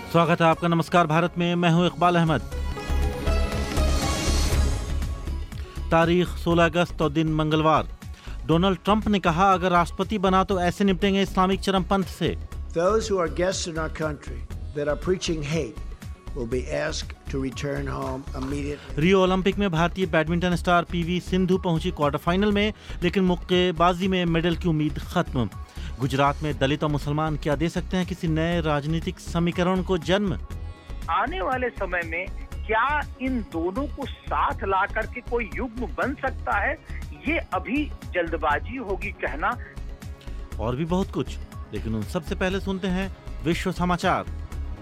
स्वागत है आपका नमस्कार भारत में। मैं हूं इकबाल अहमद। तारीख 16 अगस्त और दिन मंगलवार। डोनाल्ड ट्रंप ने कहा अगर राष्ट्रपति बना तो ऐसे निपटेंगे इस्लामिक चरमपंथ से। Those who are guests in our country that are preaching hate will be asked to return home immediately. Rio Olympic में भारतीय बैडमिंटन स्टार पीवी सिंधु पहुंची क्वार्टर फाइनल में, लेकिन मुक्केबाजी में मेडल की उम्मीद खत्म। गुजरात में दलित और मुसलमान क्या दे सकते हैं किसी नए राजनीतिक समीकरण को जन्म? आने वाले समय में क्या इन दोनों को साथ ला करके कोई युग्म बन सकता है, ये अभी जल्दबाजी होगी कहना। और भी बहुत कुछ, लेकिन उन सबसे पहले सुनते हैं विश्व समाचार।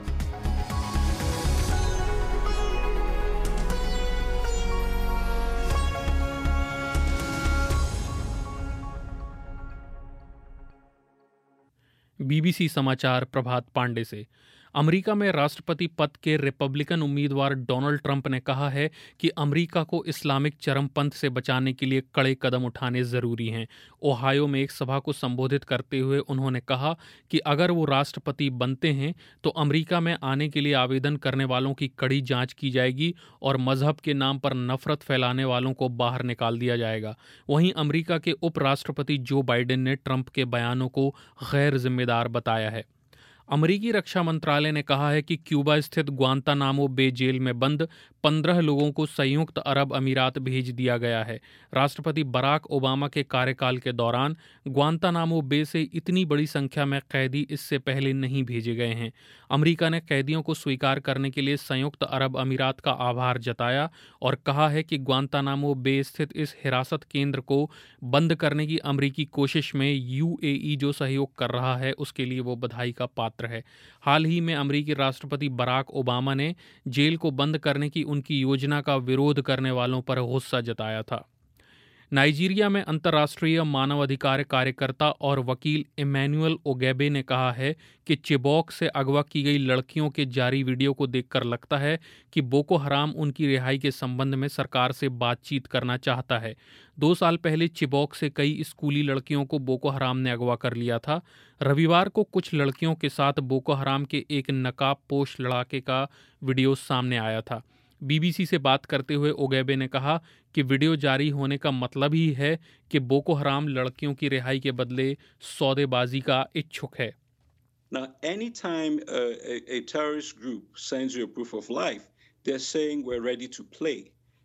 बीबीसी समाचार प्रभात पांडे से। अमेरिका में राष्ट्रपति पद के रिपब्लिकन उम्मीदवार डोनाल्ड ट्रंप ने कहा है कि अमेरिका को इस्लामिक चरमपंथ से बचाने के लिए कड़े कदम उठाने जरूरी हैं। ओहायो में एक सभा को संबोधित करते हुए उन्होंने कहा कि अगर वो राष्ट्रपति बनते हैं तो अमेरिका में आने के लिए आवेदन करने वालों की कड़ी जांच की जाएगी और मजहब के नाम पर नफरत फैलाने वालों को बाहर निकाल दिया जाएगा। वहीं अमेरिका के उपराष्ट्रपति जो बाइडेन ने ट्रंप के बयानों को गैर जिम्मेदार बताया है। अमेरिकी रक्षा मंत्रालय ने कहा है कि क्यूबा स्थित ग्वांतानामो बे जेल में बंद 15 लोगों को संयुक्त अरब अमीरात भेज दिया गया है। राष्ट्रपति बराक ओबामा के कार्यकाल के दौरान ग्वांतानामो बे से इतनी बड़ी संख्या में कैदी इससे पहले नहीं भेजे गए हैं। अमेरिका ने कैदियों को स्वीकार करने के लिए संयुक्त अरब अमीरात का आभार जताया और कहा है कि ग्वांतानामो बे स्थित इस हिरासत केंद्र को बंद करने की अमेरिकी कोशिश में यूएई जो सहयोग कर रहा है उसके लिए वो बधाई का पात्र है। हाल ही में अमेरिकी राष्ट्रपति बराक ओबामा ने जेल को बंद करने की उनकी योजना का विरोध करने वालों पर गुस्सा जताया था। नाइजीरिया में अंतर्राष्ट्रीय मानवाधिकार कार्यकर्ता और वकील इमैनुअल ओगेबे ने कहा है कि चिबोक से अगवा की गई लड़कियों के जारी वीडियो को देखकर लगता है कि बोको हराम उनकी रिहाई के संबंध में सरकार से बातचीत करना चाहता है। 2 साल पहले चिबोक से कई स्कूली लड़कियों को बोको हराम ने अगवा कर लिया था। रविवार को कुछ लड़कियों के साथ बोको हराम के एक नकाबपोश लड़ाके का वीडियो सामने आया था। बीबीसी से बात करते हुए ओगेबे ने कहा कि वीडियो जारी होने का मतलब ही है कि बोको हराम लड़कियों की रिहाई के बदले सौदेबाजी का इच्छुक है। Now, anytime a terrorist group sends you a proof of life, they're saying we're ready to play.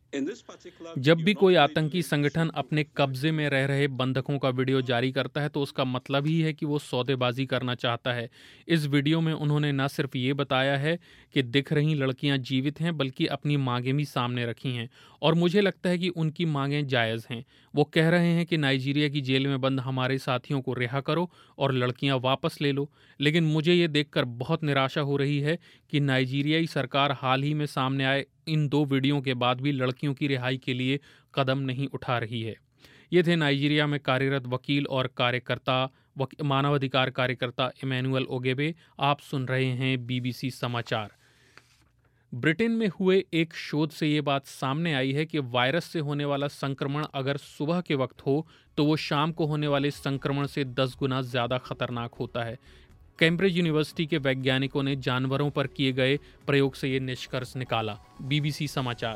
जब भी कोई आतंकी संगठन अपने कब्जे में रह रहे बंधकों का वीडियो जारी करता है तो उसका मतलब ही है कि वो सौदेबाजी करना चाहता है। इस वीडियो में उन्होंने न सिर्फ ये बताया है कि दिख रही लड़कियां जीवित हैं, बल्कि अपनी मांगें भी सामने रखी हैं और मुझे लगता है कि उनकी मांगें जायज़ हैं। वो कह रहे हैं कि नाइजीरिया की जेल में बंद हमारे साथियों को रिहा करो और लड़कियां वापस ले लो। लेकिन मुझे ये देखकर बहुत निराशा हो रही है कि नाइजीरियाई सरकार हाल ही में सामने आए इन 2 वीडियो के बाद भी लड़कियों की रिहाई के लिए कदम नहीं उठा रही है। ये थे नाइजीरिया में कार्यरत वकील और मानवाधिकार कार्यकर्ता इमैनुअल ओगेबे। आप सुन रहे हैं बीबीसी समाचार। ब्रिटेन में हुए एक शोध से ये बात सामने आई है कि वायरस से होने वाला संक्रमण अगर सुबह के वक्त हो तो वो शाम को होने वाले संक्रमण से 10 गुना ज़्यादा खतरनाक होता है। कैम्ब्रिज यूनिवर्सिटी के वैज्ञानिकों ने जानवरों पर किए गए प्रयोग से ये निष्कर्ष निकाला। बीबीसी समाचार।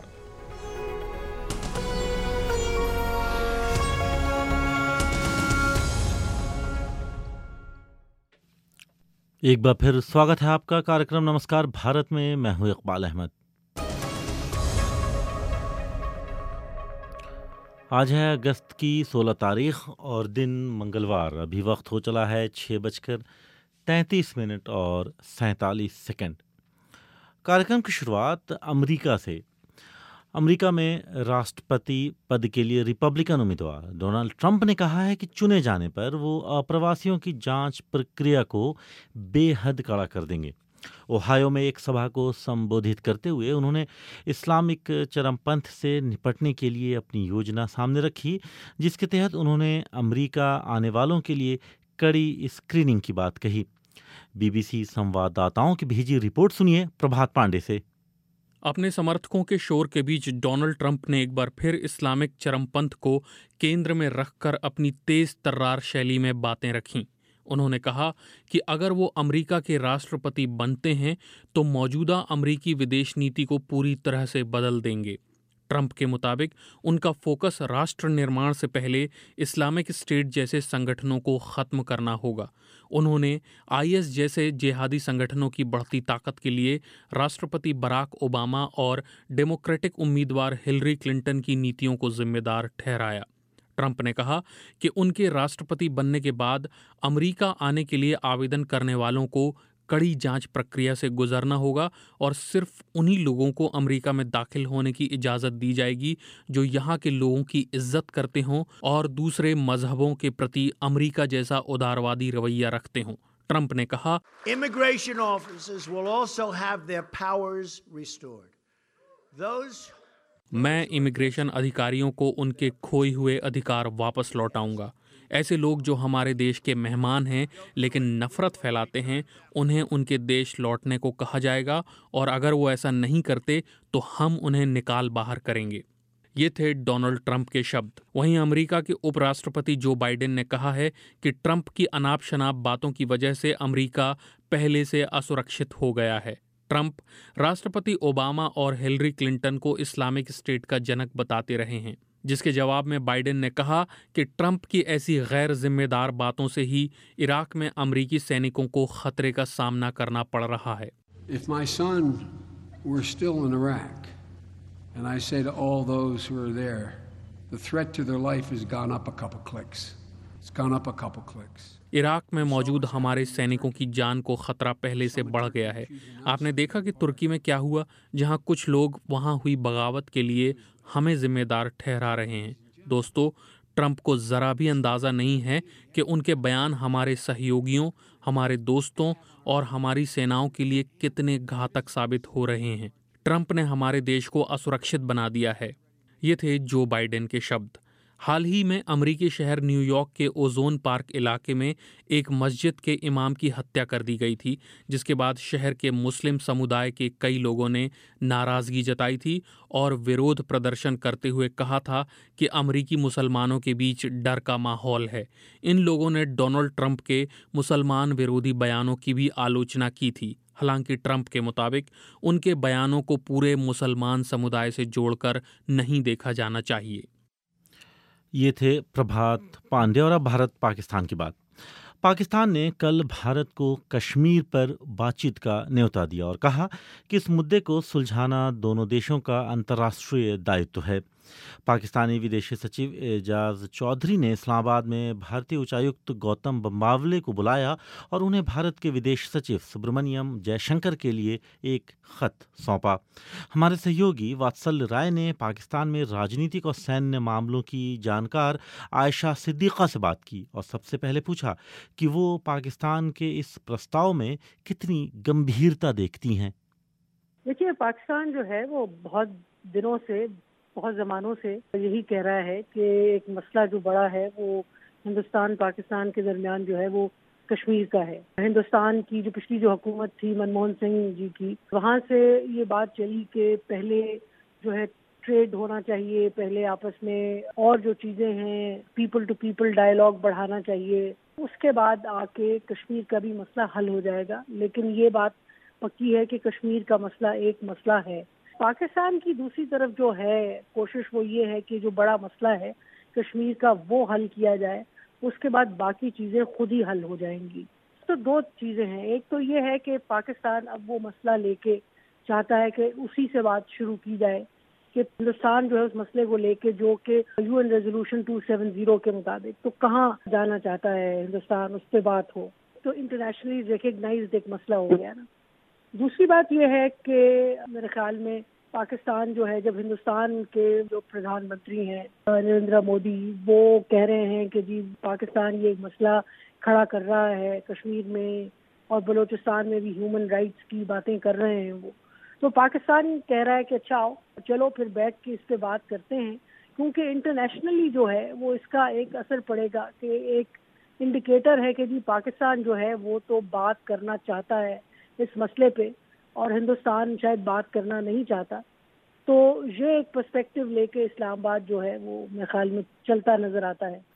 एक बार फिर स्वागत है आपका कार्यक्रम नमस्कार भारत में। मैं हूं इकबाल अहमद। आज है अगस्त की 16 तारीख और दिन मंगलवार। अभी वक्त हो चला है 6:33 और 47 सेकंड। कार्यक्रम की शुरुआत अमेरिका से। अमेरिका में राष्ट्रपति पद के लिए रिपब्लिकन उम्मीदवार डोनाल्ड ट्रंप ने कहा है कि चुने जाने पर वो अप्रवासियों की जांच प्रक्रिया को बेहद कड़ा कर देंगे। ओहायो में एक सभा को संबोधित करते हुए उन्होंने इस्लामिक चरमपंथ से निपटने के लिए अपनी योजना सामने रखी, जिसके तहत उन्होंने अमेरिका आने वालों के लिए कड़ी स्क्रीनिंग की बात कही। बीबीसी संवाददाताओं की भेजी रिपोर्ट सुनिए प्रभात पांडे से। अपने समर्थकों के शोर के बीच डोनाल्ड ट्रंप ने एक बार फिर इस्लामिक चरमपंथ को केंद्र में रखकर अपनी तेज तर्रार शैली में बातें रखीं। उन्होंने कहा कि अगर वो अमेरिका के राष्ट्रपति बनते हैं तो मौजूदा अमेरिकी विदेश नीति को पूरी तरह से बदल देंगे। ट्रंप के मुताबिक उनका फोकस राष्ट्र निर्माण से पहले इस्लामिक स्टेट जैसे संगठनों को खत्म करना होगा। उन्होंने आईएस जैसे जिहादी संगठनों की बढ़ती ताकत के लिए राष्ट्रपति बराक ओबामा और डेमोक्रेटिक उम्मीदवार हिलरी क्लिंटन की नीतियों को जिम्मेदार ठहराया। ट्रंप ने कहा कि उनके राष्ट्रपति बनने के बाद अमेरिका आने के लिए आवेदन करने वालों को कड़ी जांच प्रक्रिया से गुजरना होगा और सिर्फ उन्हीं लोगों को अमेरिका में दाखिल होने की इजाज़त दी जाएगी जो यहाँ के लोगों की इज्जत करते हों और दूसरे मजहबों के प्रति अमेरिका जैसा उदारवादी रवैया रखते हों। ट्रंप ने कहा, Immigration officers will also have their powers restored. मैं इमिग्रेशन अधिकारियों को उनके खोए हुए अधिकार वापस लौटाऊंगा। ऐसे लोग जो हमारे देश के मेहमान हैं लेकिन नफरत फैलाते हैं, उन्हें उनके देश लौटने को कहा जाएगा और अगर वो ऐसा नहीं करते तो हम उन्हें निकाल बाहर करेंगे। ये थे डोनाल्ड ट्रंप के शब्द। वहीं अमेरिका के उपराष्ट्रपति जो बाइडेन ने कहा है कि ट्रंप की अनाप शनाप बातों की वजह से अमेरिका पहले से असुरक्षित हो गया है। ट्रंप राष्ट्रपति ओबामा और हिलरी क्लिंटन को इस्लामिक स्टेट का जनक बताते रहे हैं, जिसके जवाब में बाइडेन ने कहा कि ट्रंप की ऐसी गैर जिम्मेदार बातों से ही इराक में अमेरिकी सैनिकों को खतरे का सामना करना पड़ रहा है। If my son were still in Iraq, and I say to all those who are there, the threat to their life has gone up a couple clicks. It's gone up a couple clicks. Iraq में मौजूद हमारे सैनिकों की जान को खतरा पहले से बढ़ गया है। आपने देखा कि तुर्की में क्या हुआ, जहां कुछ लोग वहां हुई बगावत के लिए हमें जिम्मेदार ठहरा रहे हैं। दोस्तों, ट्रंप को ज़रा भी अंदाज़ा नहीं है कि उनके बयान हमारे सहयोगियों, हमारे दोस्तों और हमारी सेनाओं के लिए कितने घातक साबित हो रहे हैं। ट्रंप ने हमारे देश को असुरक्षित बना दिया है। ये थे जो बाइडेन के शब्द। हाल ही में अमेरिकी शहर न्यूयॉर्क के ओजोन पार्क इलाके में एक मस्जिद के इमाम की हत्या कर दी गई थी, जिसके बाद शहर के मुस्लिम समुदाय के कई लोगों ने नाराज़गी जताई थी और विरोध प्रदर्शन करते हुए कहा था कि अमेरिकी मुसलमानों के बीच डर का माहौल है। इन लोगों ने डोनाल्ड ट्रंप के मुसलमान विरोधी बयानों की भी आलोचना की थी। हालांकि ट्रंप के मुताबिक उनके बयानों को पूरे मुसलमान समुदाय से जोड़कर नहीं देखा जाना चाहिए। ये थे प्रभात पांडे। और अब भारत पाकिस्तान की बात। पाकिस्तान ने कल भारत को कश्मीर पर बातचीत का न्योता दिया और कहा कि इस मुद्दे को सुलझाना दोनों देशों का अंतर्राष्ट्रीय दायित्व है। पाकिस्तानी विदेश सचिव एजाज चौधरी ने इस्लामाबाद में भारतीय उच्चायुक्त गौतम बम्बावले को बुलाया और उन्हें भारत के विदेश सचिव सुब्रमण्यम जयशंकर के लिए एक खत सौंपा। हमारे सहयोगी वात्सल्य राय ने पाकिस्तान में राजनीतिक और सैन्य मामलों की जानकार आयशा सिद्दीक़ा से बात की और सबसे पहले पूछा कि वो पाकिस्तान के इस प्रस्ताव में कितनी गंभीरता देखती हैं। देखिए, पाकिस्तान जो है वो बहुत दिनों से, बहुत ज़मानों से यही कह रहा है कि एक मसला जो बड़ा है वो हिंदुस्तान पाकिस्तान के दरमियान जो है वो कश्मीर का है। हिंदुस्तान की जो पिछली जो हुकूमत थी मनमोहन सिंह जी की, वहाँ से ये बात चली कि पहले जो है ट्रेड होना चाहिए, पहले आपस में और जो चीज़ें हैं पीपल टू पीपल डायलॉग बढ़ाना चाहिए, उसके बाद आके कश्मीर का भी मसला हल हो जाएगा। लेकिन ये बात पक्की है कि कश्मीर का मसला एक मसला है। पाकिस्तान की दूसरी तरफ जो है कोशिश वो ये है कि जो बड़ा मसला है कश्मीर का वो हल किया जाए, उसके बाद बाकी चीज़ें खुद ही हल हो जाएंगी। तो दो चीज़ें हैं, एक तो ये है कि पाकिस्तान अब वो मसला लेके चाहता है कि उसी से बात शुरू की जाए कि हिंदुस्तान जो है उस मसले को लेके जो कि UN रेजोल्यूशन 270 के मुताबिक तो कहाँ जाना चाहता है हिंदुस्तान, उस पर बात हो, तो इंटरनेशनली रिकग्नाइज्ड एक मसला हो गया ना। दूसरी बात यह है कि मेरे ख्याल में पाकिस्तान जो है, जब हिंदुस्तान के जो प्रधानमंत्री हैं नरेंद्र मोदी, वो कह रहे हैं कि जी पाकिस्तान ये एक मसला खड़ा कर रहा है कश्मीर में और बलूचिस्तान में भी ह्यूमन राइट्स की बातें कर रहे हैं वो, तो पाकिस्तान कह रहा है कि अच्छा आओ चलो फिर बैठ के इस पे बात करते हैं, क्योंकि इंटरनेशनली जो है वो इसका एक असर पड़ेगा कि एक इंडिकेटर है कि जी पाकिस्तान जो है वो तो बात करना चाहता है इस मसले पे और हिंदुस्तान शायद बात करना नहीं चाहता। तो ये एक पर्सपेक्टिव लेके इस्लामाबाद जो है वो मेरे ख्याल में चलता नजर आता है।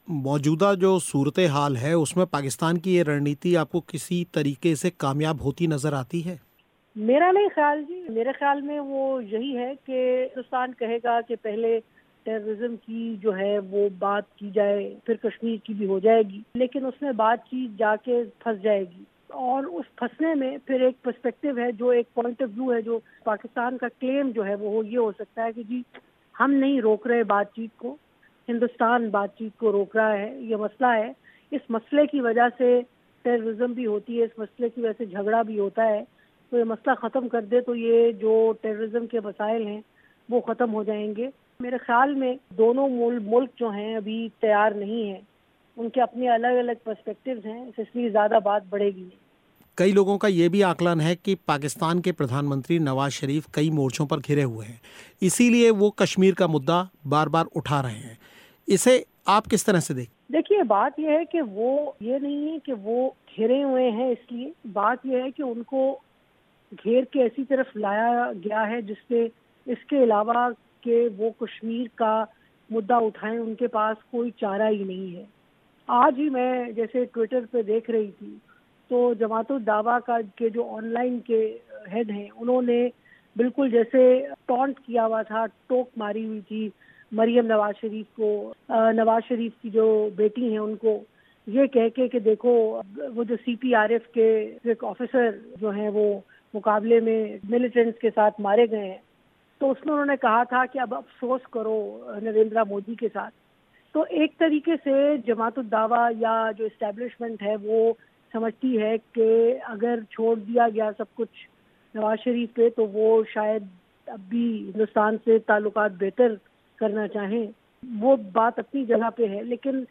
मौजूदा जो सूरत हाल है उसमें पाकिस्तान की ये रणनीति आपको किसी तरीके से कामयाब होती नजर आती है? मेरा नहीं ख्याल जी, मेरे ख्याल में वो यही है कि हिंदुस्तान कहेगा कि पहले टेररिज्म की जो है वो बात की जाए, फिर कश्मीर की भी हो जाएगी, लेकिन उसमें बातचीत जाके फंस जाएगी और उस फंसने में फिर एक पर्सपेक्टिव है, जो एक पॉइंट ऑफ व्यू है, जो पाकिस्तान का क्लेम जो है वो ये हो सकता है कि जी हम नहीं रोक रहे बातचीत को, हिंदुस्तान बातचीत को रोक रहा है, ये मसला है, इस मसले की वजह से टेररिज्म भी होती है, इस मसले की वजह से झगड़ा भी होता है, तो ये मसला ख़त्म कर दे तो ये जो टेररिज्म के मसाइल हैं वो ख़त्म हो जाएंगे। मेरे ख्याल में दोनों मुल्क जो हैं अभी तैयार नहीं हैं, उनके अपने अलग अलग पर्सपेक्टिव्स हैं, इसलिए ज़्यादा बात बढ़ेगी नहीं। कई लोगों का ये भी आकलन है कि पाकिस्तान के प्रधानमंत्री नवाज शरीफ कई मोर्चों पर घिरे हुए हैं, इसीलिए वो कश्मीर का मुद्दा बार बार उठा रहे हैं। इसे आप किस तरह से देखिए, बात यह है कि वो ये नहीं है कि वो घिरे हुए हैं, इसलिए बात यह है कि उनको घेर के ऐसी तरफ लाया गया है जिससे इसके अलावा कि वो कश्मीर का मुद्दा उठाएं उनके पास कोई चारा ही नहीं है। आज ही मैं जैसे ट्विटर पे देख रही थी तो जमातुल दावा का के जो ऑनलाइन के हेड हैं उन्होंने बिल्कुल जैसे टॉन्ट किया हुआ था, टोक मारी हुई थी मरियम नवाज शरीफ को, नवाज शरीफ की जो बेटी हैं उनको, ये कह के कि देखो वो जो CPRF के एक ऑफिसर जो हैं वो मुकाबले में मिलिटेंट्स के साथ मारे गए हैं, तो उसमें उन्होंने कहा था कि अब अफसोस करो नरेंद्र मोदी के साथ। तो एक तरीके से जमातुल दावा या जो इस्टेब्लिशमेंट है वो समझती है कि अगर छोड़ दिया गया सब कुछ नवाज शरीफ पे तो वो शायद अब भी हिंदुस्तान से ताल्लुकात बेहतर करना चाहें। वो बात अपनी जगह पे है, लेकिन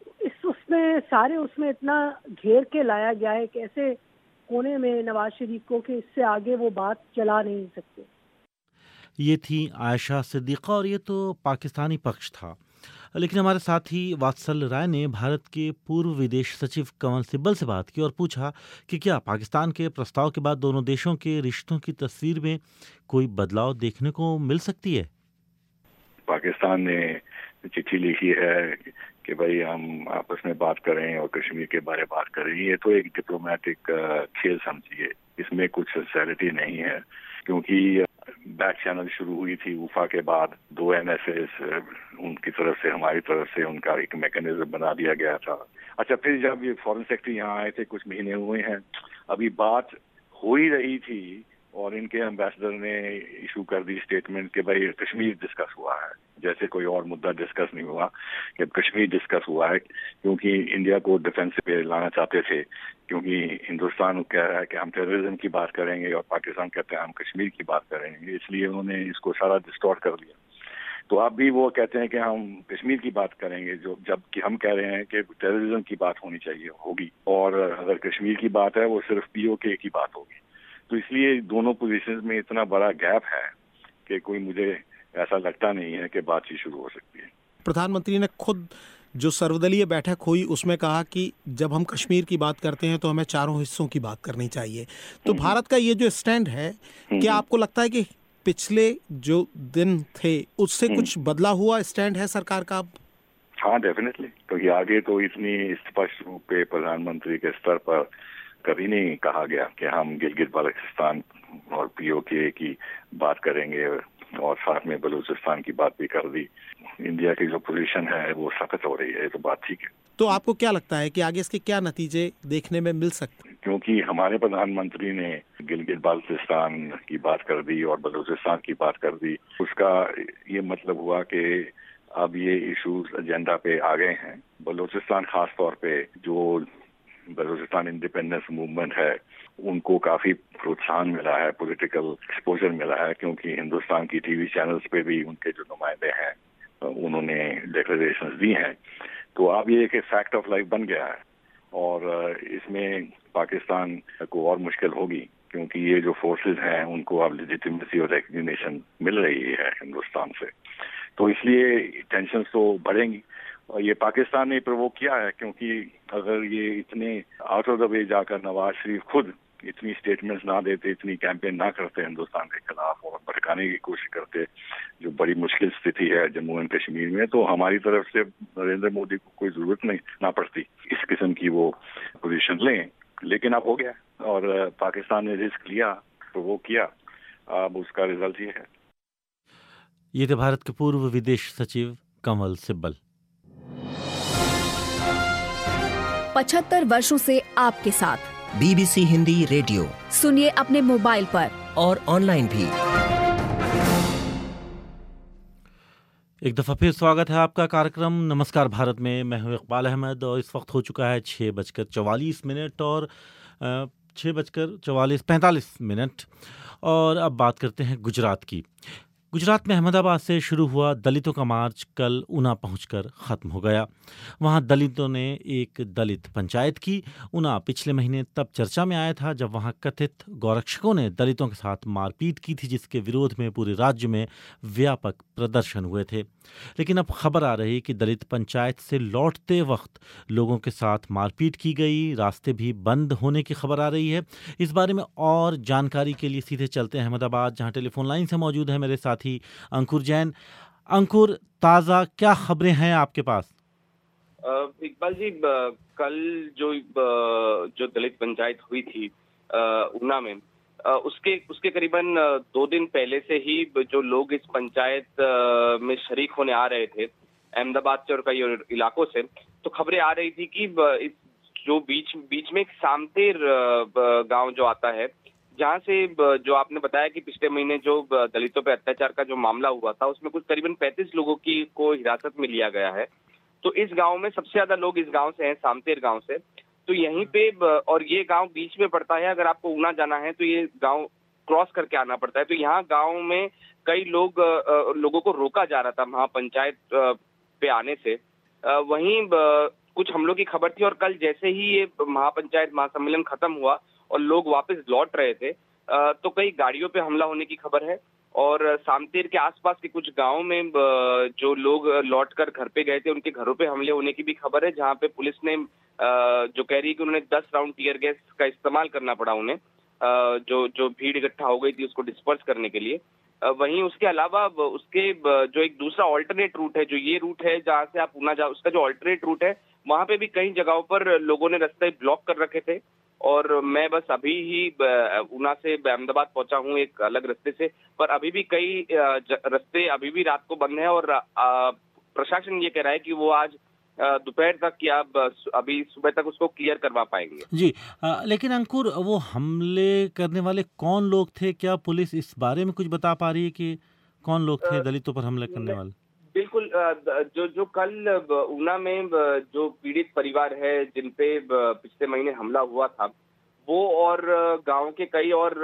उसमें इतना घेर के लाया गया है कि ऐसे कोने में नवाज शरीफ को कि इससे आगे वो बात चला नहीं सकते। ये थी आयशा सिद्दीक़ा और ये तो पाकिस्तानी पक्ष था। लेकिन हमारे साथी वात्सल राय ने भारत के पूर्व विदेश सचिव कंवल सिब्बल से बात की और पूछा कि क्या पाकिस्तान के प्रस्ताव के बाद दोनों देशों के रिश्तों की तस्वीर में कोई बदलाव देखने को मिल सकती है। पाकिस्तान ने चिट्ठी लिखी है कि भाई हम आपस में बात करें और कश्मीर के बारे में बात करें, ये तो एक डिप्लोमेटिक खेल समझिए, इसमें कुछ सिंसेरिटी नहीं है, क्योंकि बैक चैनल शुरू हुई थी उफा के बाद, 2 NSAs उनकी तरफ से हमारी तरफ से उनका एक मैकेनिज्म बना दिया गया था। अच्छा, फिर जब ये फॉरेन सेक्रेटरी यहाँ आए थे, कुछ महीने हुए हैं, अभी बात हो ही रही थी और इनके एम्बेसडर ने इशू कर दी स्टेटमेंट कि भाई कश्मीर डिस्कस हुआ है, जैसे कोई और मुद्दा डिस्कस नहीं हुआ, कि कश्मीर डिस्कस हुआ है, क्योंकि इंडिया को डिफेंस पे लाना चाहते थे, क्योंकि हिंदुस्तान कह रहा है कि हम टेररिज्म की बात करेंगे और पाकिस्तान कहते हैं हम कश्मीर की बात करेंगे, इसलिए उन्होंने इसको सारा डिस्टॉर्ट कर दिया। तो अब भी वो कहते हैं कि हम कश्मीर की बात करेंगे, जो जबकि हम कह रहे हैं कि टेररिज्म की बात होनी चाहिए, होगी, और अगर कश्मीर की बात है वो सिर्फ POK की बात होगी। तो इसलिए दोनों पोजीशंस में इतना बड़ा गैप है कि कोई मुझे ऐसा लगता नहीं है कि बातचीत शुरू हो सकती है। प्रधानमंत्री ने खुद जो सर्वदलीय बैठक हुई उसमें कहा कि जब हम कश्मीर की बात करते हैं तो हमें चारों हिस्सों की बात करनी चाहिए। तो भारत का ये जो स्टैंड है, क्या आपको लगता है कि पिछले जो दिन थे उससे कुछ बदला हुआ स्टैंड है सरकार का? हाँ, डेफिनेटली, क्योंकि आगे तो इतनी स्पष्ट रूप पे प्रधानमंत्री के स्तर पर कभी नहीं कहा गया कि हम गिलगित बाल्टिस्तान और POK की बात करेंगे, और साथ में बलूचिस्तान की बात भी कर दी। इंडिया की जो पोजीशन है वो सख्त हो रही है, तो बात ठीक है। तो आपको क्या लगता है कि आगे इसके क्या नतीजे देखने में मिल सकते हैं? क्योंकि हमारे प्रधानमंत्री ने गिलगित बाल्टिस्तान की बात कर दी और बलूचिस्तान की बात कर दी, उसका ये मतलब हुआ कि अब ये इश्यूज एजेंडा पे आ गए हैं। बलूचिस्तान खास तौर पे जो बलूचिस्तान इंडिपेंडेंस मूवमेंट है उनको काफी प्रोत्साहन मिला है, पॉलिटिकल एक्सपोजर मिला है, क्योंकि हिंदुस्तान की TV चैनल्स पे भी उनके जो नुमाइंदे हैं उन्होंने डिक्लेरेशंस दी हैं। तो अब ये एक फैक्ट ऑफ लाइफ बन गया है और इसमें पाकिस्तान को और मुश्किल होगी, क्योंकि ये जो फोर्सेस हैं उनको अब लेजिटिमेसी और रिकग्निशन मिल रही है हिंदुस्तान से, तो इसलिए टेंशन तो बढ़ेंगी। और ये पाकिस्तान ने प्रोवोक किया है, क्योंकि अगर ये इतने आउट ऑफ द वे जाकर नवाज शरीफ खुद इतनी स्टेटमेंट्स ना देते, इतनी कैंपेन ना करते हिंदुस्तान के खिलाफ और भड़काने दिखाने की कोशिश करते जो बड़ी मुश्किल स्थिति है जम्मू एंड कश्मीर में, तो हमारी तरफ से नरेंद्र मोदी को कोई जरूरत नहीं ना पड़ती इस किस्म की वो पोजीशन लें। लेकिन अब हो गया और पाकिस्तान ने रिस्क लिया तो वो किया, अब उसका रिजल्ट ये है। ये थे भारत के पूर्व विदेश सचिव कमल सिब्बल। 75 वर्षों से आपके साथ BBC हिंदी रेडियो सुनिए अपने मोबाइल पर और ऑनलाइन भी। एक दफ़ा फिर स्वागत है आपका कार्यक्रम नमस्कार भारत में। मैं हूं इकबाल अहमद और इस वक्त हो चुका है 6:44 और 6:45 और अब बात करते हैं गुजरात की। गुजरात में अहमदाबाद से शुरू हुआ दलितों का मार्च कल ऊना पहुंचकर ख़त्म हो गया। वहां दलितों ने एक दलित पंचायत की। ऊना पिछले महीने तब चर्चा में आया था जब वहां कथित गौरक्षकों ने दलितों के साथ मारपीट की थी, जिसके विरोध में पूरे राज्य में व्यापक प्रदर्शन हुए थे। लेकिन अब खबर आ रही कि दलित पंचायत से लौटते वक्त लोगों के साथ मारपीट की गई, रास्ते भी बंद होने की खबर आ रही है। इस बारे में और जानकारी के लिए सीधे चलते हैं अहमदाबाद, जहां टेलीफोन लाइन से मौजूद है मेरे साथी अंकुर जैन। अंकुर, ताज़ा क्या खबरें हैं आपके पास? इकबाल जी, कल जो दलित पंचायत हुई थी ऊना में, उसके करीबन 2 दिन पहले से ही जो लोग इस पंचायत में शरीक होने आ रहे थे अहमदाबाद से और कई इलाकों से, तो खबरें आ रही थी कि जो बीच में एक सामतेर गांव जो आता है, जहां से जो आपने बताया कि पिछले महीने जो दलितों पे अत्याचार का जो मामला हुआ था, उसमें कुछ करीबन 35 लोगों को हिरासत में लिया गया है। तो इस गांव में सबसे ज्यादा लोग इस गांव से हैं, सामतेर गांव से। तो यहीं पे, और ये गांव बीच में पड़ता है, अगर आपको ऊना जाना है तो ये गांव क्रॉस करके आना पड़ता है। तो यहाँ गांव में कई लोगों को रोका जा रहा था महापंचायत पे आने से। वहीं कुछ हमलों की खबर थी और कल जैसे ही ये महापंचायत महासम्मेलन खत्म हुआ और लोग वापस लौट रहे थे, तो कई गाड़ियों पे हमला होने की खबर है। और सामतेर के आसपास के कुछ गांव में जो लोग लौटकर घर पे गए थे, उनके घरों पे हमले होने की भी खबर है, जहां पे पुलिस ने जो कह रही है कि उन्होंने 10 राउंड टीयर गैस का इस्तेमाल करना पड़ा उन्हें, जो भीड़ इकट्ठा हो गई थी उसको डिस्पर्स करने के लिए। वहीं उसके अलावा उसके जो एक दूसरा ऑल्टरनेट रूट है, जो ये रूट है जहाँ से आप ऊना जाओ, उसका जो ऑल्टरनेट रूट है, वहां पे भी कई जगहों पर लोगों ने रास्ते ब्लॉक कर रखे थे। और मैं बस अभी ही ऊना से अहमदाबाद पहुंचा हूं एक अलग रास्ते से, पर अभी भी कई रास्ते अभी भी रात को बंद हैं और प्रशासन ये कह रहा है कि वो आज दोपहर तक या अभी सुबह तक उसको क्लियर करवा पाएंगे। जी, लेकिन अंकुर, वो हमले करने वाले कौन लोग थे? क्या पुलिस इस बारे में कुछ बता पा रही है कि कौन लोग थे दलितों पर हमला करने वाले? बिल्कुल, जो कल ऊना में जो पीड़ित परिवार है जिन पे पिछले महीने हमला हुआ था, वो और गांव के कई और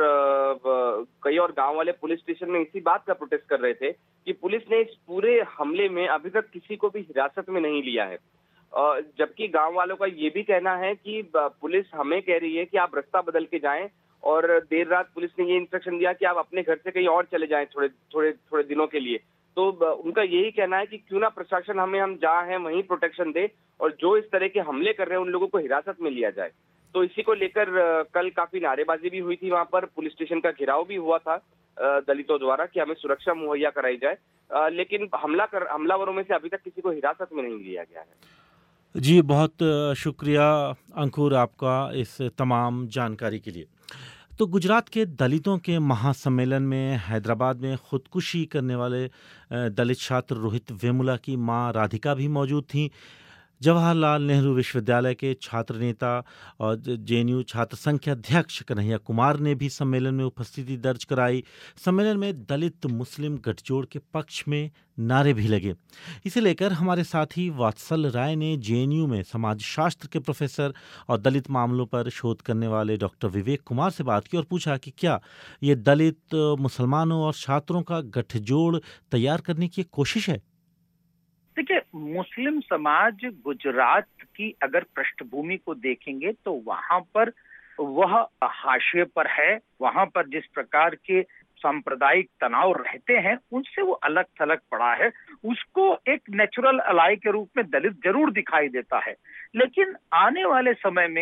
गांव वाले पुलिस स्टेशन में इसी बात का प्रोटेस्ट कर रहे थे कि पुलिस ने इस पूरे हमले में अभी तक किसी को भी हिरासत में नहीं लिया है। जबकि गांव वालों का ये भी कहना है कि पुलिस हमें कह रही है कि आप रास्ता बदल के जाएं, और देर रात पुलिस ने ये इंस्ट्रक्शन दिया कि आप अपने घर से कहीं और चले जाएं थोड़े दिनों के लिए। तो उनका यही कहना है कि क्यों ना प्रशासन हम जहाँ हैं वहीं प्रोटेक्शन दे, और जो इस तरह के हमले कर रहे हैं उन लोगों को हिरासत में लिया जाए। तो इसी को लेकर कल काफी नारेबाजी भी हुई थी, वहां पर पुलिस स्टेशन का घेराव भी हुआ था दलितों द्वारा कि हमें सुरक्षा मुहैया कराई जाए। लेकिन हमलावरों में से अभी तक किसी को हिरासत में नहीं लिया गया है। जी, बहुत शुक्रिया अंकुर आपका इस तमाम जानकारी के लिए। तो गुजरात के दलितों के महासम्मेलन में हैदराबाद में खुदकुशी करने वाले दलित छात्र रोहित वेमुला की मां राधिका भी मौजूद थीं। जवाहरलाल नेहरू विश्वविद्यालय के छात्र नेता और जेएनयू छात्र संघ के अध्यक्ष कन्हैया कुमार ने भी सम्मेलन में उपस्थिति दर्ज कराई। सम्मेलन में दलित मुस्लिम गठजोड़ के पक्ष में नारे भी लगे। इसे लेकर हमारे साथी वात्सल राय ने जेएनयू में समाजशास्त्र के प्रोफेसर और दलित मामलों पर शोध करने वाले डॉक्टर विवेक कुमार से बात की और पूछा कि क्या ये दलित मुसलमानों और छात्रों का गठजोड़ तैयार करने की कोशिश है। देखिए, मुस्लिम समाज गुजरात की अगर पृष्ठभूमि को देखेंगे तो वहां पर वह हाशिए पर है। वहां पर जिस प्रकार के सांप्रदायिक तनाव रहते हैं उनसे वो अलग थलग पड़ा है। उसको एक नेचुरल अलाई के रूप में दलित जरूर दिखाई देता है, लेकिन आने वाले समय में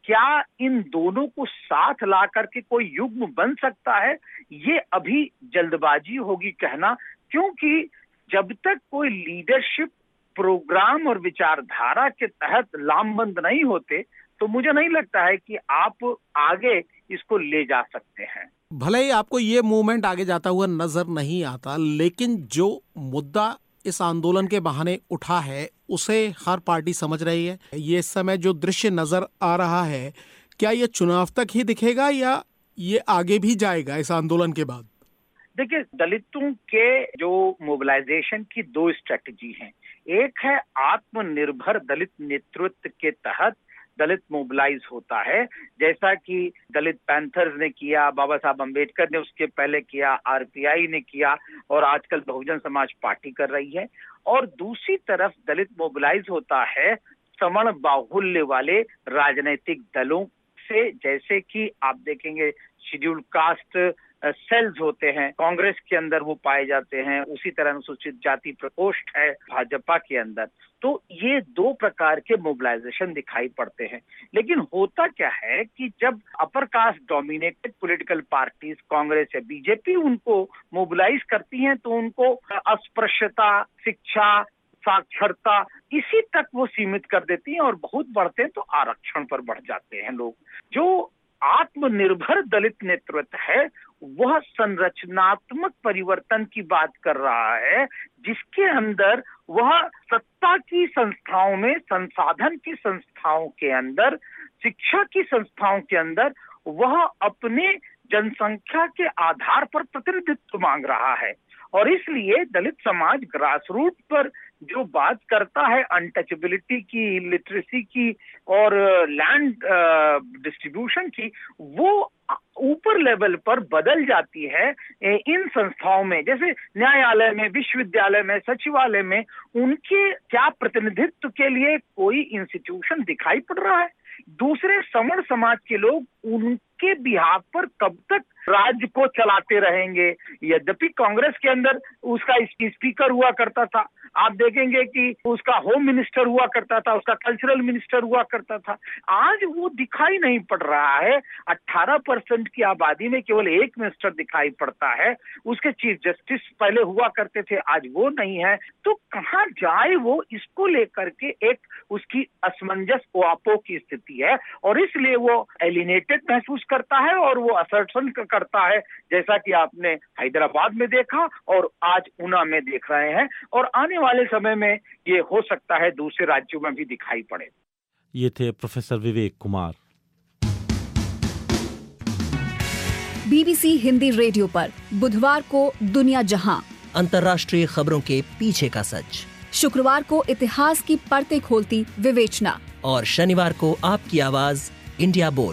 क्या इन दोनों को साथ ला करके कोई युग्म बन सकता है? ये अभी जल्दबाजी होगी कहना, क्योंकि जब तक कोई लीडरशिप प्रोग्राम और विचारधारा के तहत लामबंद नहीं होते तो मुझे नहीं लगता है कि आप आगे इसको ले जा सकते हैं। भले ही आपको ये मूवमेंट आगे जाता हुआ नजर नहीं आता, लेकिन जो मुद्दा इस आंदोलन के बहाने उठा है उसे हर पार्टी समझ रही है। ये इस समय जो दृश्य नजर आ रहा है, क्या ये चुनाव तक ही दिखेगा या ये आगे भी जाएगा इस आंदोलन के बाद? देखिए, दलितों के जो मोबिलाइजेशन की दो स्ट्रेटजी हैं। एक है आत्मनिर्भर दलित नेतृत्व के तहत दलित मोबिलाइज होता है, जैसा कि दलित पैंथर्स ने किया, बाबा साहब अम्बेडकर ने उसके पहले किया, आरपीआई ने किया और आजकल बहुजन समाज पार्टी कर रही है। और दूसरी तरफ दलित मोबिलाइज होता है सवर्ण बाहुल्य वाले राजनीतिक दलों से, जैसे कि आप देखेंगे शेड्यूल्ड कास्ट सेल्स होते हैं, कांग्रेस के अंदर वो पाए जाते हैं, उसी तरह अनुसूचित जाति प्रकोष्ठ है भाजपा के अंदर। तो ये दो प्रकार के मोबिलाइजेशन दिखाई पड़ते हैं। लेकिन होता क्या है कि जब upper caste dominated political parties Congress या बीजेपी उनको मोबिलाइज करती हैं तो उनको अस्पृश्यता, शिक्षा, साक्षरता इसी तक वो सीमित कर देती हैं और बहुत बढ़ते हैं तो आरक्षण पर बढ़ जाते हैं लोग। जो आत्मनिर्भर दलित नेतृत्व है वह संरचनात्मक परिवर्तन की बात कर रहा है, जिसके अंदर वह सत्ता की संस्थाओं में, संसाधन की संस्थाओं के अंदर, शिक्षा की संस्थाओं के अंदर वह अपने जनसंख्या के आधार पर प्रतिनिधित्व मांग रहा है। और इसलिए दलित समाज ग्रासरूट पर जो बात करता है अनटचेबिलिटी की, लिटरेसी की और लैंड डिस्ट्रीब्यूशन की, वो ऊपर लेवल पर बदल जाती है इन संस्थाओं में, जैसे न्यायालय में, विश्वविद्यालय में, सचिवालय में उनके क्या प्रतिनिधित्व के लिए कोई इंस्टीट्यूशन दिखाई पड़ रहा है? दूसरे सवर्ण समाज के लोग उनके बिहाफ पर कब तक राज्य को चलाते रहेंगे? यद्यपि कांग्रेस के अंदर उसका स्पीकर हुआ करता था, आप देखेंगे कि उसका होम मिनिस्टर हुआ करता था, उसका कल्चरल मिनिस्टर हुआ करता था। आज वो दिखाई नहीं पड़ रहा है। 18% की आबादी में केवल एक मिनिस्टर दिखाई पड़ता है, उसके चीफ जस्टिस पहले हुआ करते थे, आज वो नहीं है। तो कहाँ जाए वो, इसको लेकर के एक उसकी असमंजस ओआपो की स्थिति है और इसलिए वो एलिनेटेड महसूस करता है और वो असर्शन करता है, जैसा कि आपने हैदराबाद में देखा और आज ऊना में देख रहे हैं और आने वाले समय में ये हो सकता है दूसरे राज्यों में भी दिखाई पड़े। ये थे professor Vivek Kumar. BBC Hindi radio पर बुधवार को दुनिया जहां, अंतर्राष्ट्रीय खबरों के पीछे का सच, शुक्रवार को इतिहास की परतें खोलती विवेचना और शनिवार को आपकी आवाज इंडिया बोल।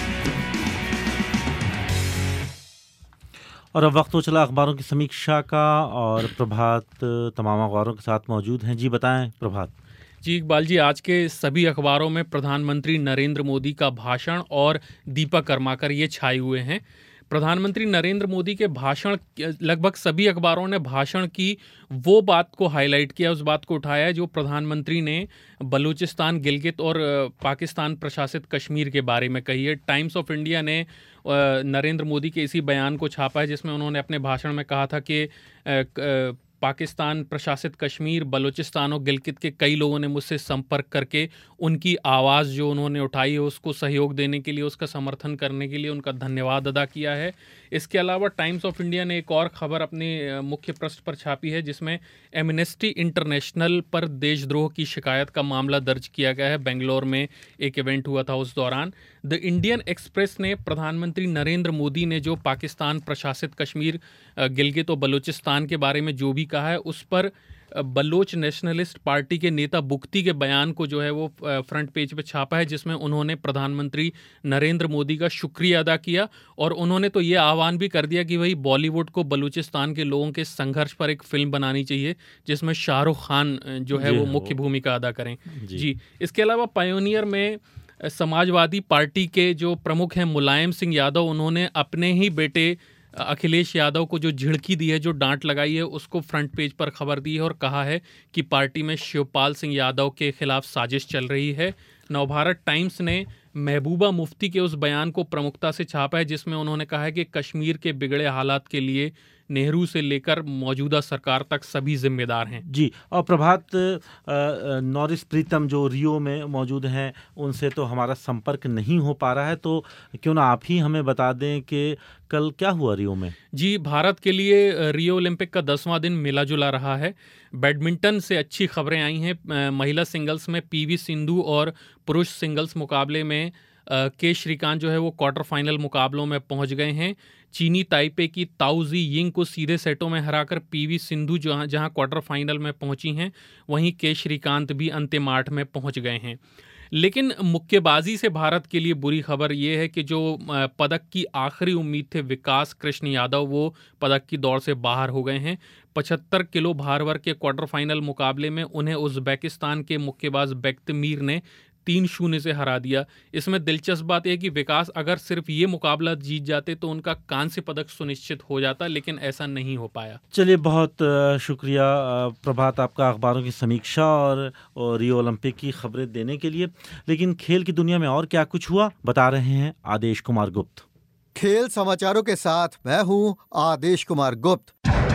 और अब वक्त हो चला अखबारों की समीक्षा का और प्रभात तमाम अखबारों के साथ मौजूद हैं। जी बताएं प्रभात। जी इकबाल जी, आज के सभी अखबारों में प्रधानमंत्री नरेंद्र मोदी का भाषण और दीपक कर्माकर ये छाए हुए हैं। प्रधानमंत्री नरेंद्र मोदी के भाषण, लगभग सभी अखबारों ने भाषण की वो बात को हाईलाइट किया, उस बात को उठाया है जो प्रधानमंत्री ने बलूचिस्तान, गिलगित और पाकिस्तान प्रशासित कश्मीर के बारे में कही है। टाइम्स ऑफ इंडिया ने नरेंद्र मोदी के इसी बयान को छापा है जिसमें उन्होंने अपने भाषण में कहा था कि पाकिस्तान प्रशासित कश्मीर, बलूचिस्तान और गिलगित के कई लोगों ने मुझसे संपर्क करके उनकी आवाज़ जो उन्होंने उठाई है उसको सहयोग देने के लिए, उसका समर्थन करने के लिए उनका धन्यवाद अदा किया है। इसके अलावा टाइम्स ऑफ इंडिया ने एक और खबर अपने मुख्य पृष्ठ पर छापी है जिसमें एमनेस्टी इंटरनेशनल पर देशद्रोह की शिकायत का मामला दर्ज किया गया है। बेंगलोर में एक इवेंट हुआ था, उस दौरान द इंडियन एक्सप्रेस ने प्रधानमंत्री नरेंद्र मोदी ने जो पाकिस्तान प्रशासित कश्मीर, गिलगित और बलूचिस्तान के बारे में जो भी कहा है उस पर बलोच नेशनलिस्ट पार्टी के नेता बुख्ती के बयान को जो है वो फ्रंट पेज पे छापा है, जिसमें उन्होंने प्रधानमंत्री नरेंद्र मोदी का शुक्रिया अदा किया और उन्होंने तो ये आह्वान भी कर दिया कि भाई बॉलीवुड को बलूचिस्तान के लोगों के संघर्ष पर एक फिल्म बनानी चाहिए जिसमें शाहरुख खान जो है वो मुख्य भूमिका अदा करें। जी इसके अलावा पायोनियर में समाजवादी पार्टी के जो प्रमुख हैं मुलायम सिंह यादव, उन्होंने अपने ही बेटे अखिलेश यादव को जो झिड़की दी है, जो डांट लगाई है, उसको फ्रंट पेज पर खबर दी है और कहा है कि पार्टी में शिवपाल सिंह यादव के खिलाफ साजिश चल रही है। नवभारत टाइम्स ने महबूबा मुफ्ती के उस बयान को प्रमुखता से छापा है जिसमें उन्होंने कहा है कि कश्मीर के बिगड़े हालात के लिए नेहरू से लेकर मौजूदा सरकार तक सभी जिम्मेदार हैं। जी, और प्रभात नॉरिस प्रीतम जो रियो में मौजूद हैं, उनसे तो हमारा संपर्क नहीं हो पा रहा है, तो क्यों ना आप ही हमें बता दें कि कल क्या हुआ रियो में। जी, भारत के लिए रियो ओलंपिक का 10वां दिन मिला जुला रहा है। बैडमिंटन से अच्छी खबरें आई हैं। महिला सिंगल्स में पीवी सिंधु और पुरुष सिंगल्स मुकाबले में के श्रीकांत जो है वो क्वार्टर फाइनल मुकाबलों में पहुंच गए हैं। चीनी ताइपे की ताओ जी यिंग को सीधे सेटों में हराकर पीवी सिंधु जहां क्वार्टर फाइनल में पहुंची हैं, वहीं के श्रीकांत भी अंतिम 8 में पहुंच गए हैं। लेकिन मुक्केबाजी से भारत के लिए बुरी खबर यह है कि जो पदक की आखिरी उम्मीद थे विकास कृष्ण यादव, वो पदक की दौड़ से बाहर हो गए हैं। 75 किलो भार वर्ग के क्वार्टर फाइनल मुकाबले में उन्हें उज़्बेकिस्तान के मुक्केबाज बेख्तमीर ने 3-0 से हरा दिया। इसमें दिलचस्प बात यह है कि विकास अगर सिर्फ ये मुकाबला जीत जाते तो उनका कांस्य पदक सुनिश्चित हो जाता, लेकिन ऐसा नहीं हो पाया। चलिए, बहुत शुक्रिया प्रभात आपका अखबारों की समीक्षा और रियो ओलंपिक की खबरें देने के लिए। लेकिन खेल की दुनिया में और क्या कुछ हुआ, बता रहे हैं आदेश कुमार गुप्त। खेल समाचारों के साथ मैं हूं आदेश कुमार गुप्त।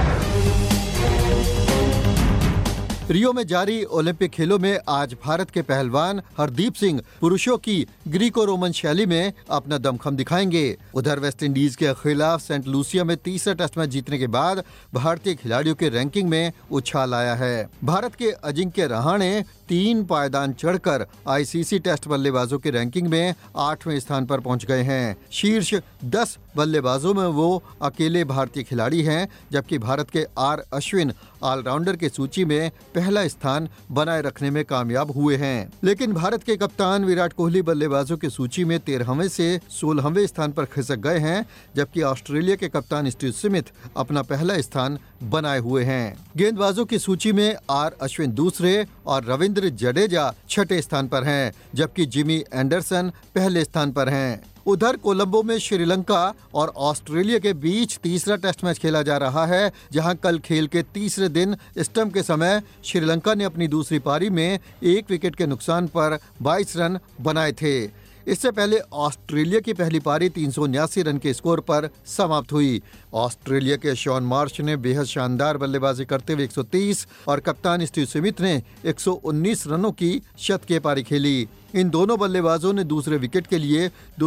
रियो में जारी ओलंपिक खेलों में आज भारत के पहलवान हरदीप सिंह पुरुषों की ग्रीको रोमन शैली में अपना दमखम दिखाएंगे। उधर वेस्ट इंडीज के खिलाफ सेंट लूसिया में तीसरा टेस्ट मैच जीतने के बाद भारतीय खिलाड़ियों के रैंकिंग में उछाल आया है। भारत के अजिंक्य रहाणे 3 पायदान चढ़कर आईसीसी टेस्ट बल्लेबाजों की रैंकिंग में 8वें स्थान पर पहुंच गए हैं। शीर्ष 10 बल्लेबाजों में वो अकेले भारतीय खिलाड़ी हैं, जबकि भारत के आर अश्विन ऑलराउंडर की सूची में पहला स्थान बनाए रखने में कामयाब हुए हैं। लेकिन भारत के कप्तान विराट कोहली बल्लेबाजों की सूची में 13वें से 16वें स्थान पर खिसक गए हैं, जबकि ऑस्ट्रेलिया के कप्तान स्टीव स्मिथ अपना पहला स्थान बनाए हुए हैं। गेंदबाजों की सूची में आर अश्विन दूसरे और रविंद्र जडेजा 6ठे स्थान पर हैं, जबकि जिमी एंडरसन पहले स्थान पर हैं। उधर कोलंबो में श्रीलंका और ऑस्ट्रेलिया के बीच तीसरा टेस्ट मैच खेला जा रहा है, जहां कल खेल के तीसरे दिन स्टंप के समय श्रीलंका ने अपनी दूसरी पारी में 1 विकेट के नुकसान पर 22 रन बनाए थे। इससे पहले ऑस्ट्रेलिया की पहली पारी 379 रन के स्कोर पर समाप्त हुई। ऑस्ट्रेलिया के शॉन मार्श ने बेहद शानदार बल्लेबाजी करते हुए 130 और कप्तान स्टीव स्मिथ ने 119 रनों की शतकीय पारी खेली। इन दोनों बल्लेबाजों ने दूसरे विकेट के लिए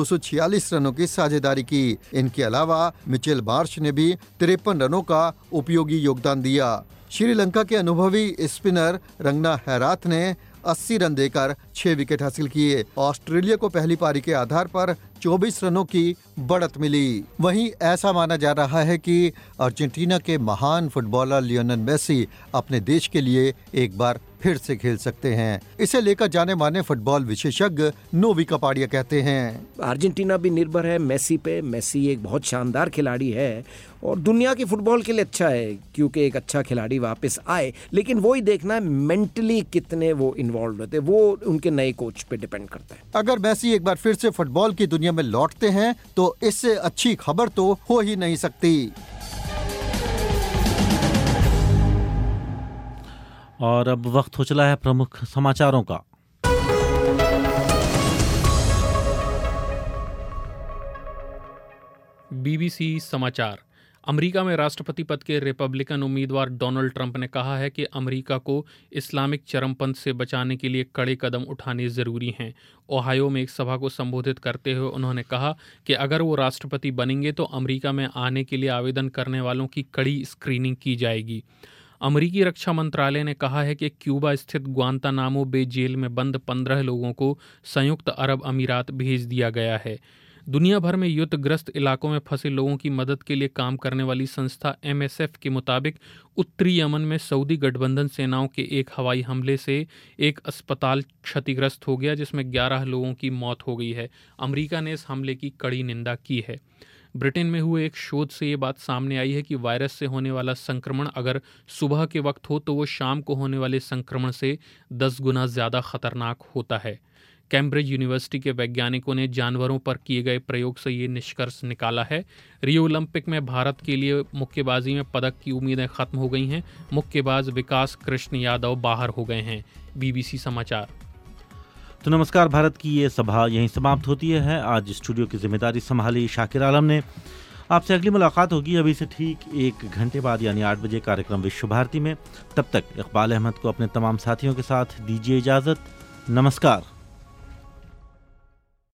246 रनों की साझेदारी की। इनके अलावा मिचेल मार्श ने भी 53 रनों का उपयोगी योगदान दिया। श्रीलंका के अनुभवी स्पिनर रंगना हैराथ ने 80 रन देकर 6 विकेट हासिल किए। ऑस्ट्रेलिया को पहली पारी के आधार पर 24 रनों की बढ़त मिली। वहीं ऐसा माना जा रहा है कि अर्जेंटीना के महान फुटबॉलर लियोनेल मेसी अपने देश के लिए एक बार फिर से खेल सकते हैं। इसे लेकर जाने माने फुटबॉल विशेषज्ञ नोवी कपाड़िया कहते हैं, अर्जेंटीना भी निर्भर है मेसी पे। मेसी एक बहुत शानदार खिलाड़ी है और दुनिया की फुटबॉल के लिए अच्छा है क्योंकि एक अच्छा खिलाड़ी वापस आए, लेकिन वही देखना है मेंटली कितने वो इन्वॉल्व होते हैं, वो उनके नए कोच पे डिपेंड करता है। अगर मेसी एक बार फिर से फुटबॉल की दुनिया में लौटते हैं तो इससे अच्छी खबर तो हो ही नहीं सकती। और अब वक्त हो चला है प्रमुख समाचारों का। बीबीसी समाचार। अमेरिका में राष्ट्रपति पद के रिपब्लिकन उम्मीदवार डोनाल्ड ट्रंप ने कहा है कि अमेरिका को इस्लामिक चरमपंथ से बचाने के लिए कड़े कदम उठाने ज़रूरी हैं। ओहायो में एक सभा को संबोधित करते हुए उन्होंने कहा कि अगर वो राष्ट्रपति बनेंगे तो अमेरिका में आने के लिए आवेदन करने वालों की कड़ी स्क्रीनिंग की जाएगी। अमेरिकी रक्षा मंत्रालय ने कहा है कि क्यूबा स्थित ग्वांतानामो बे जेल में बंद 15 लोगों को संयुक्त अरब अमीरात भेज दिया गया है। दुनिया भर में युद्धग्रस्त इलाकों में फंसे लोगों की मदद के लिए काम करने वाली संस्था MSF के मुताबिक उत्तरी यमन में सऊदी गठबंधन सेनाओं के एक हवाई हमले से एक अस्पताल क्षतिग्रस्त हो गया, जिसमें 11 लोगों की मौत हो गई है। अमेरिका ने इस हमले की कड़ी निंदा की है। ब्रिटेन में हुए एक शोध से ये बात सामने आई है कि वायरस से होने वाला संक्रमण अगर सुबह के वक्त हो तो वो शाम को होने वाले संक्रमण से 10 गुना ज़्यादा खतरनाक होता है। कैम्ब्रिज यूनिवर्सिटी के वैज्ञानिकों ने जानवरों पर किए गए प्रयोग से ये निष्कर्ष निकाला है। रियो ओलंपिक में भारत के लिए मुक्केबाजी में पदक की उम्मीदें खत्म हो गई हैं। मुक्केबाज विकास कृष्ण यादव बाहर हो गए हैं। बीबीसी समाचार। तो नमस्कार भारत की ये सभा यहीं समाप्त होती है। आज स्टूडियो की जिम्मेदारी संभाली शाकिर आलम ने। आपसे अगली मुलाकात होगी अभी से ठीक 1 घंटे बाद, यानी 8 बजे कार्यक्रम विश्व भारती में। तब तक इकबाल अहमद को अपने तमाम साथियों के साथ दीजिए इजाज़त। नमस्कार।